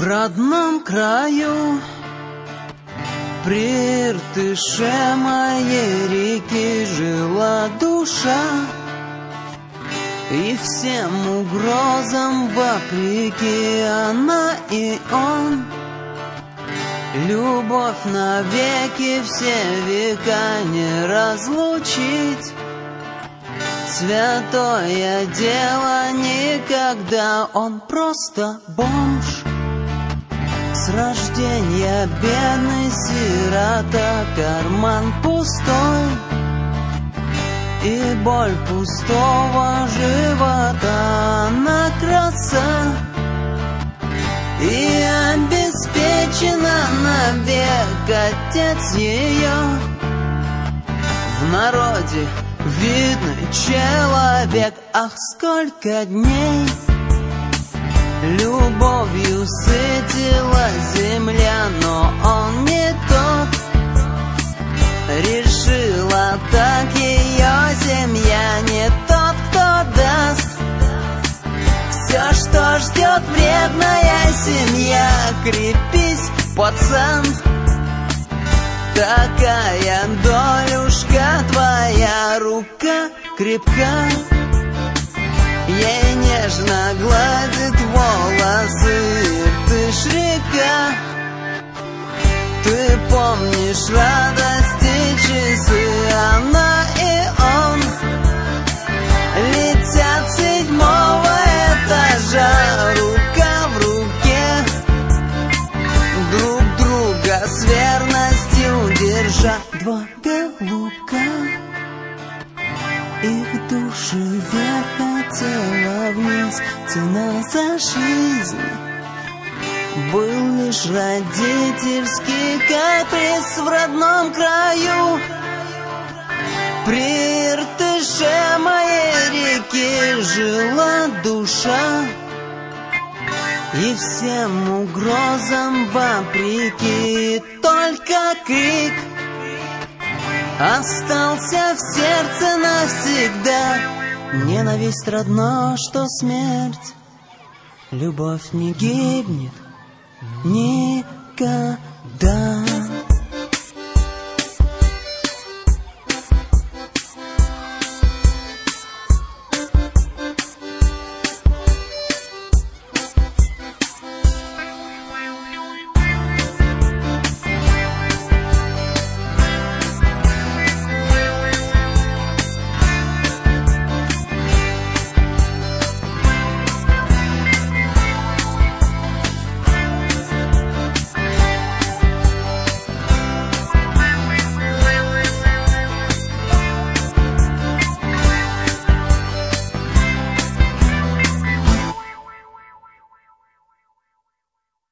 В родном краю, при Иртыше моей реки жила душа, и всем угрозам вопреки она и он. Любовь навеки, все века не разлучить. Святое дело никогда, он просто бомж. С рождения бедный сирота, карман пустой, и боль пустого живота накрыться, и обеспечена навек отец ее. В народе видный человек, ах, сколько дней любовью сытила земля, но он не тот. Решила так ее семья, не тот, кто даст все, что ждет вредная семья. Крепись, пацан, такая долюшка твоя, рука крепка, ей нежно гладит волосы. Ты ж река, ты помнишь радости часы, она и он летят с 7-го этажа, рука в руке, друг друга с верностью держа. Два голубка, их души вверх, а тело вниз, цена за жизнь был лишь родительский каприз. В родном краю, при Иртыше моей реки жила душа, и всем угрозам вопреки только крик остался в сердце навсегда. Ненависть родна, что смерть, любовь не гибнет никогда.